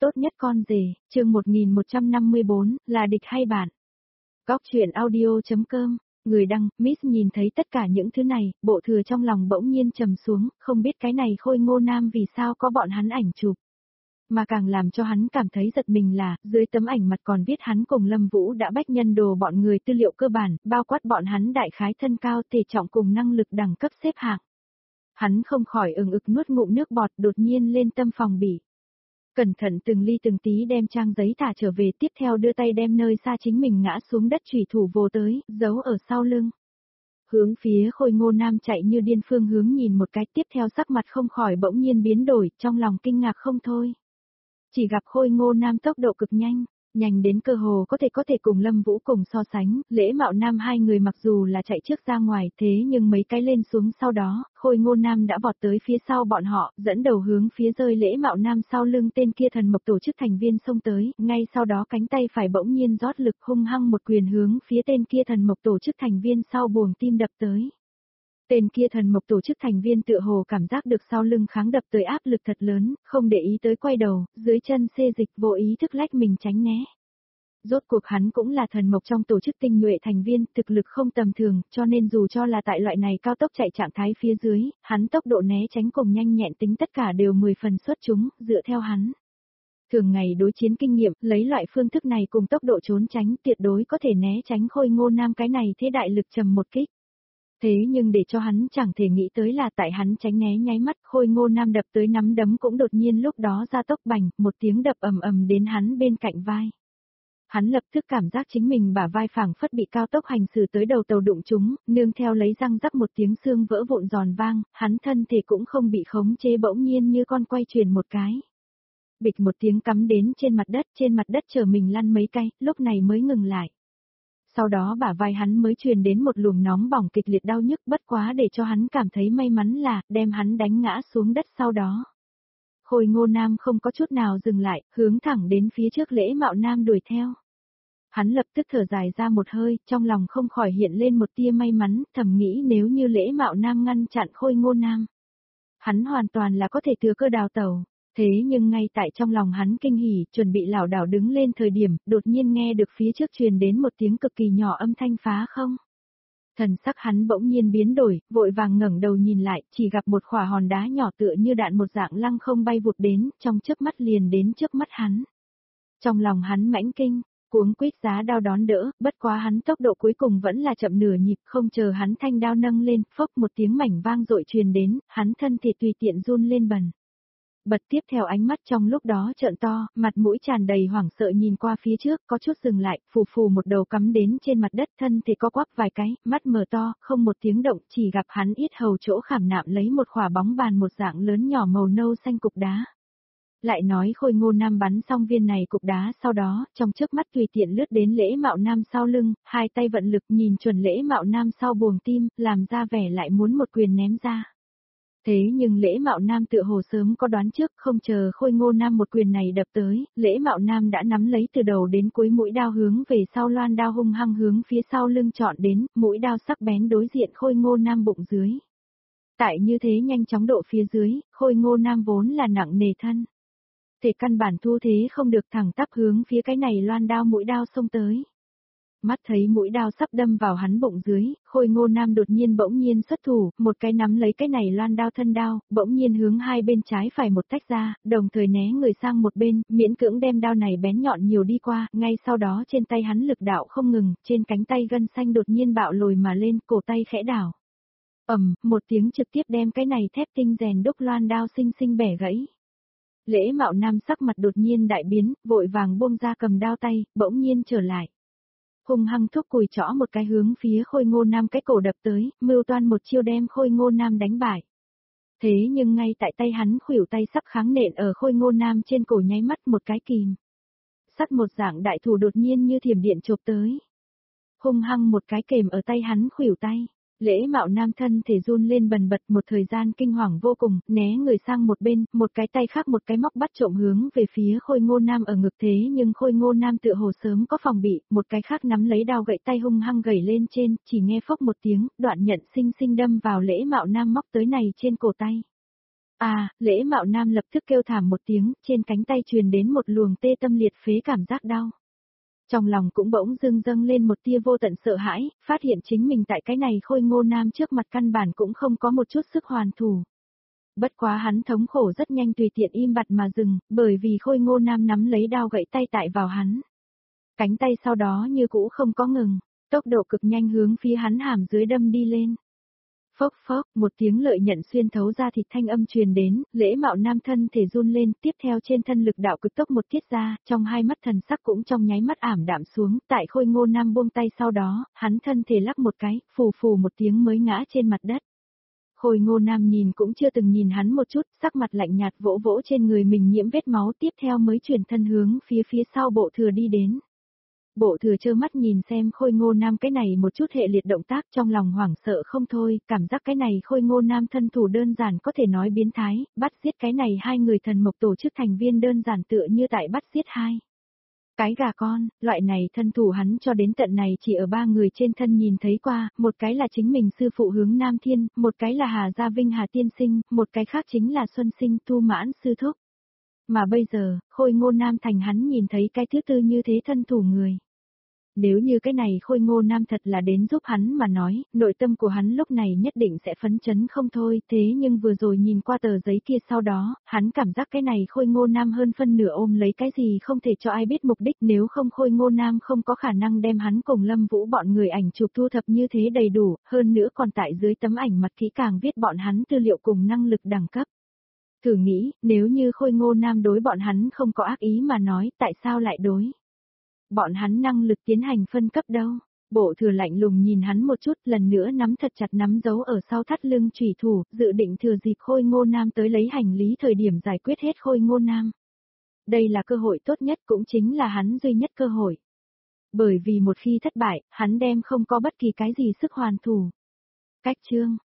Tốt nhất con rể, chương 1154, là địch hay bạn? Góc chuyện audio.com, người đăng, Miss nhìn thấy tất cả những thứ này, bộ thừa trong lòng bỗng nhiên trầm xuống, không biết cái này Khôi Ngô Nam vì sao có bọn hắn ảnh chụp. Mà càng làm cho hắn cảm thấy giật mình là, dưới tấm ảnh mặt còn viết hắn cùng Lâm Vũ đã bách nhân đồ bọn người tư liệu cơ bản, bao quát bọn hắn đại khái thân cao thể trọng cùng năng lực đẳng cấp xếp hạng. Hắn không khỏi ực nuốt ngụm nước bọt đột nhiên lên tâm phòng bị. Cẩn thận từng ly từng tí đem trang giấy thả trở về, tiếp theo đưa tay đem nơi xa chính mình ngã xuống đất chủy thủ vồ tới, giấu ở sau lưng. Hướng phía Khôi Ngô Nam chạy như điên phương hướng nhìn một cái, tiếp theo sắc mặt không khỏi bỗng nhiên biến đổi, trong lòng kinh ngạc không thôi. Chỉ gặp Khôi Ngô Nam tốc độ cực nhanh, nhanh đến cơ hồ có thể cùng Lâm Vũ cùng so sánh, Lễ Mạo Nam hai người mặc dù là chạy trước ra ngoài thế nhưng mấy cái lên xuống sau đó, Khôi Ngô Nam đã vọt tới phía sau bọn họ, dẫn đầu hướng phía rơi Lễ Mạo Nam sau lưng tên kia thần mộc tổ chức thành viên xông tới, ngay sau đó cánh tay phải bỗng nhiên rót lực hung hăng một quyền hướng phía tên kia thần mộc tổ chức thành viên sau buồng tim đập tới. Tên kia thần mộc tổ chức thành viên tựa hồ cảm giác được sau lưng kháng đập tới áp lực thật lớn, không để ý tới quay đầu, dưới chân xê dịch vô ý thức lách mình tránh né. Rốt cuộc hắn cũng là thần mộc trong tổ chức tinh nhuệ thành viên, thực lực không tầm thường, cho nên dù cho là tại loại này cao tốc chạy trạng thái phía dưới, hắn tốc độ né tránh cùng nhanh nhẹn tính tất cả đều 10 phần xuất chúng, dựa theo hắn. Thường ngày đối chiến kinh nghiệm, lấy loại phương thức này cùng tốc độ trốn tránh tuyệt đối có thể né tránh Khôi Ngô Nam cái này thế đại lực trầm một kích. Thế nhưng để cho hắn chẳng thể nghĩ tới là tại hắn tránh né nháy mắt, Khôi Ngô Nam đập tới nắm đấm cũng đột nhiên lúc đó ra tốc bành, một tiếng đập ầm đến hắn bên cạnh vai. Hắn lập tức cảm giác chính mình bả vai phảng phất bị cao tốc hành xử tới đầu tàu đụng trúng, nương theo lấy răng rắc một tiếng xương vỡ vụn giòn vang, hắn thân thể cũng không bị khống chế bỗng nhiên như con quay chuyển một cái. Bịch một tiếng cắm đến trên mặt đất chờ mình lăn mấy cái, lúc này mới ngừng lại. Sau đó bả vai hắn mới truyền đến một luồng nóng bỏng kịch liệt đau nhức, bất quá để cho hắn cảm thấy may mắn là, đem hắn đánh ngã xuống đất sau đó. Khôi Ngô Nam không có chút nào dừng lại, hướng thẳng đến phía trước Lễ Mạo Nam đuổi theo. Hắn lập tức thở dài ra một hơi, trong lòng không khỏi hiện lên một tia may mắn, thầm nghĩ nếu như Lễ Mạo Nam ngăn chặn Khôi Ngô Nam. Hắn hoàn toàn là có thể thừa cơ đào tẩu. Thế nhưng ngay tại trong lòng hắn kinh hỉ, chuẩn bị lảo đảo đứng lên thời điểm, đột nhiên nghe được phía trước truyền đến một tiếng cực kỳ nhỏ âm thanh phá không. Thần sắc hắn bỗng nhiên biến đổi, vội vàng ngẩng đầu nhìn lại, chỉ gặp một khỏa hòn đá nhỏ tựa như đạn một dạng lăng không bay vụt đến, trong chớp mắt liền đến trước mắt hắn. Trong lòng hắn mãnh kinh, cuống quýt giá đao đón đỡ, bất quá hắn tốc độ cuối cùng vẫn là chậm nửa nhịp, không chờ hắn thanh đao nâng lên, phốc một tiếng mảnh vang dội truyền đến, hắn thân thể tùy tiện run lên bần. Bật tiếp theo ánh mắt trong lúc đó trợn to, mặt mũi tràn đầy hoảng sợ nhìn qua phía trước, có chút dừng lại, phù một đầu cắm đến trên mặt đất, thân thể co quắp vài cái, mắt mở to, không một tiếng động, chỉ gặp hắn yết hầu chỗ khảm nạm lấy một khỏa bóng bàn một dạng lớn nhỏ màu nâu xanh cục đá. Lại nói Khôi Ngô Nam bắn xong viên này cục đá sau đó, trong trước mắt tùy tiện lướt đến Lễ Mạo Nam sau lưng, hai tay vận lực nhìn chuẩn Lễ Mạo Nam sau buồng tim, làm ra vẻ lại muốn một quyền ném ra. Thế nhưng Lễ Mạo Nam tựa hồ sớm có đoán trước, không chờ Khôi Ngô Nam một quyền này đập tới, Lễ Mạo Nam đã nắm lấy từ đầu đến cuối mũi đao hướng về sau loan đao hung hăng hướng phía sau lưng chọn đến, mũi đao sắc bén đối diện Khôi Ngô Nam bụng dưới. Tại như thế nhanh chóng độ phía dưới, Khôi Ngô Nam vốn là nặng nề thân. Thể căn bản thu thế không được thẳng tắp hướng phía cái này loan đao mũi đao xông tới. Mắt thấy mũi đao sắp đâm vào hắn bụng dưới, Khôi Ngô Nam đột nhiên bỗng nhiên xuất thủ, một cái nắm lấy cái này loan đao thân đao, bỗng nhiên hướng hai bên trái phải một tách ra, đồng thời né người sang một bên, miễn cưỡng đem đao này bén nhọn nhiều đi qua, ngay sau đó trên tay hắn lực đạo không ngừng, trên cánh tay gân xanh đột nhiên bạo lồi mà lên, cổ tay khẽ đảo. Một tiếng trực tiếp đem cái này thép tinh rèn đúc loan đao xinh xinh bẻ gãy. Lễ Mạo Nam sắc mặt đột nhiên đại biến, vội vàng buông ra cầm đao tay, bỗng nhiên trở lại. Hung hăng thúc cùi chõ một cái hướng phía Khôi Ngô Nam cái cổ đập tới, mưu toan một chiêu đem Khôi Ngô Nam đánh bại. Thế nhưng ngay tại tay hắn khuỷu tay sắp kháng nện ở Khôi Ngô Nam trên cổ nháy mắt một cái kìm. Sắt một dạng đại thủ đột nhiên như thiểm điện chộp tới. Hung hăng một cái kềm ở tay hắn khuỷu tay. Lễ Mạo Nam thân thể run lên bần bật một thời gian kinh hoàng vô cùng, né người sang một bên, một cái tay khác một cái móc bắt trộm hướng về phía Khôi Ngô Nam ở ngực thế nhưng Khôi Ngô Nam tựa hồ sớm có phòng bị, một cái khác nắm lấy đao gậy tay hung hăng gẩy lên trên, chỉ nghe phốc một tiếng, đoạn nhận xinh xinh đâm vào Lễ Mạo Nam móc tới này trên cổ tay. À, Lễ Mạo Nam lập tức kêu thảm một tiếng, trên cánh tay truyền đến một luồng tê tâm liệt phế cảm giác đau. Trong lòng cũng bỗng dưng dâng lên một tia vô tận sợ hãi, phát hiện chính mình tại cái này Khôi Ngô Nam trước mặt căn bản cũng không có một chút sức hoàn thủ. Bất quá hắn thống khổ rất nhanh tùy tiện im bặt mà dừng, bởi vì Khôi Ngô Nam nắm lấy đao gãy tay tại vào hắn. Cánh tay sau đó như cũ không có ngừng, tốc độ cực nhanh hướng phía hắn hàm dưới đâm đi lên. Phốc phốc, một tiếng lợi nhận xuyên thấu ra thịt thanh âm truyền đến, Lễ Mạo Nam thân thể run lên, tiếp theo trên thân lực đạo cực tốc một tiết ra, trong hai mắt thần sắc cũng trong nháy mắt ảm đạm xuống, tại Khôi Ngô Nam buông tay sau đó, hắn thân thể lắc một cái, phù phù một tiếng mới ngã trên mặt đất. Khôi Ngô Nam nhìn cũng chưa từng nhìn hắn một chút, sắc mặt lạnh nhạt vỗ vỗ trên người mình nhiễm vết máu, tiếp theo mới chuyển thân hướng phía sau Bộ Thừa đi đến. Bộ Thừa trơ mắt nhìn xem Khôi Ngô Nam cái này một chút hệ liệt động tác, trong lòng hoảng sợ không thôi, cảm giác cái này Khôi Ngô Nam thân thủ đơn giản có thể nói biến thái, bắt giết cái này hai người thần mộc tổ chức thành viên đơn giản tựa như tại bắt giết hai cái gà con. Loại này thân thủ hắn cho đến tận này chỉ ở ba người trên thân nhìn thấy qua, một cái là chính mình sư phụ Hướng Nam Thiên, một cái là Hà Gia Vinh Hà Tiên Sinh, một cái khác chính là Xuân Sinh Tu Mãn Sư Thúc. Mà bây giờ, Khôi Ngô Nam thành hắn nhìn thấy cái thứ tư như thế thân thủ người. Nếu như cái này Khôi Ngô Nam thật là đến giúp hắn mà nói, nội tâm của hắn lúc này nhất định sẽ phấn chấn không thôi, thế nhưng vừa rồi nhìn qua tờ giấy kia sau đó, hắn cảm giác cái này Khôi Ngô Nam hơn phân nửa ôm lấy cái gì không thể cho ai biết mục đích, nếu không Khôi Ngô Nam không có khả năng đem hắn cùng Lâm Vũ bọn người ảnh chụp thu thập như thế đầy đủ, hơn nữa còn tại dưới tấm ảnh mặt kỹ càng viết bọn hắn tư liệu cùng năng lực đẳng cấp. Thử nghĩ, nếu như Khôi Ngô Nam đối bọn hắn không có ác ý mà nói, tại sao lại đối bọn hắn năng lực tiến hành phân cấp đâu? Bộ Thừa lạnh lùng nhìn hắn một chút, lần nữa nắm thật chặt nắm giấu ở sau thắt lưng chủy thủ, dự định thừa dịp Khôi Ngô Nam tới lấy hành lý thời điểm giải quyết hết Khôi Ngô Nam. Đây là cơ hội tốt nhất, cũng chính là hắn duy nhất cơ hội. Bởi vì một khi thất bại, hắn đem không có bất kỳ cái gì sức hoàn thủ. Cách chương